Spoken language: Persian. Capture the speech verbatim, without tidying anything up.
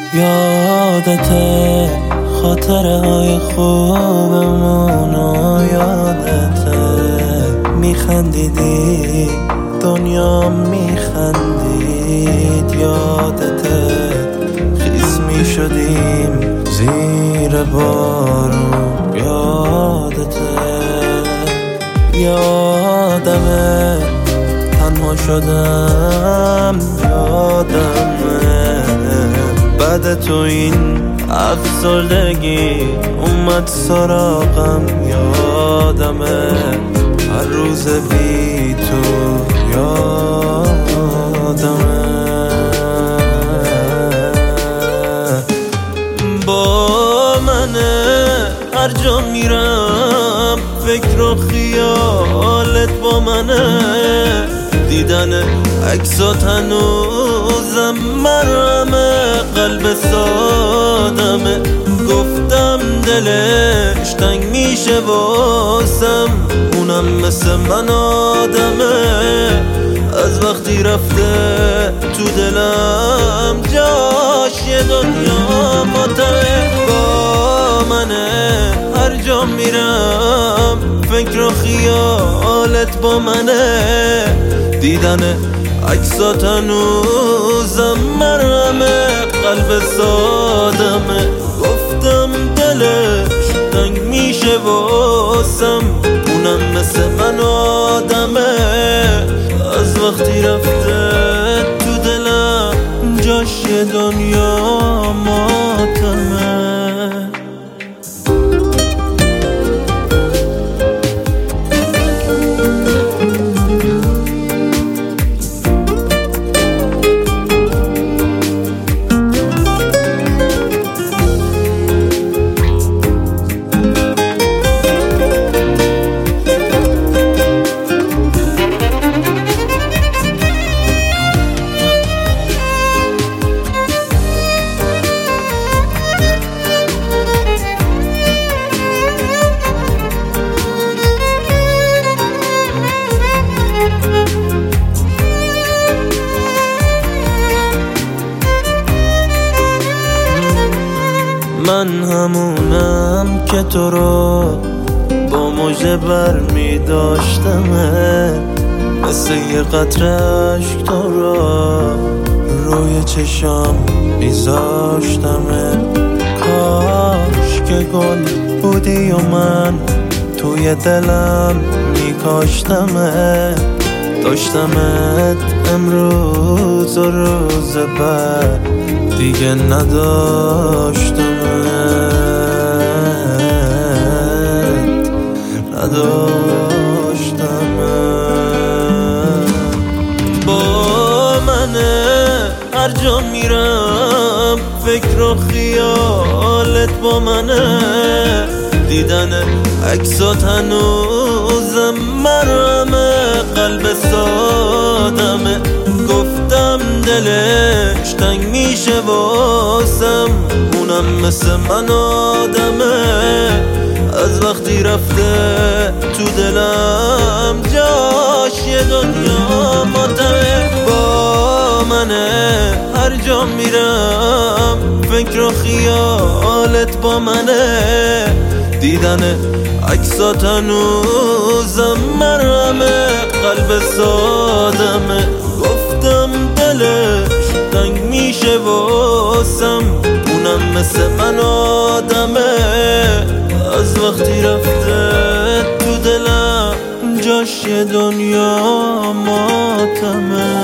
یادته خاطره های خوبمونو یادته میخندیدی دنیا میخندید یادته خیس میشدیم زیر بارون یادته یادمه تنها شدم یادمه بعد تو این افسردگی اومد سراغم یادمه هر روز بی تو یادمه با منه هر جا میرم فکر و خیالت با منه دیدن عکسات هنوزم مرمه قلب سادمه گفتم دلش تنگ میشه واسم اونم مثل من آدمه از وقتی رفته تو دلم جاش یه دنیا ماتمه با منه هر جا میرم فکر و خیالت با منه دیدن عکسات هنوزم مرمه قلب سادمه گفتم دلش تنگ میشه واسم اونم مثل من آدمه از وقتی رفته تو دلم جاش یه دنیا ماتمه من همونم که تو رو با مژه بر می داشتمه مثل یه قطره عشق تو رو روی چشام میذاشتمه کاش که گل بودی و من توی دلم میکاشتمه داشتمت امروز و روز بعد دیگه نداشتمت نداشتمت با منه هر جا میرم فکر و خیالت با منه دیدن عکسات هنوزم مرمه قلب سادمه گفتم دلش تنگ میشه واسم اونم مثل من آدمه از وقتی رفته تو دلم جاش یه دنیا ماتمه با منه هر جا میرم فکر و خیالت با منه دیدن عکسات هنوزم مرمه قلب سادمه گفتم دلش تنگ میشه واسم اونم مثل من آدمه از وقتی رفته تو دلم جاش یه دنیا ماتمه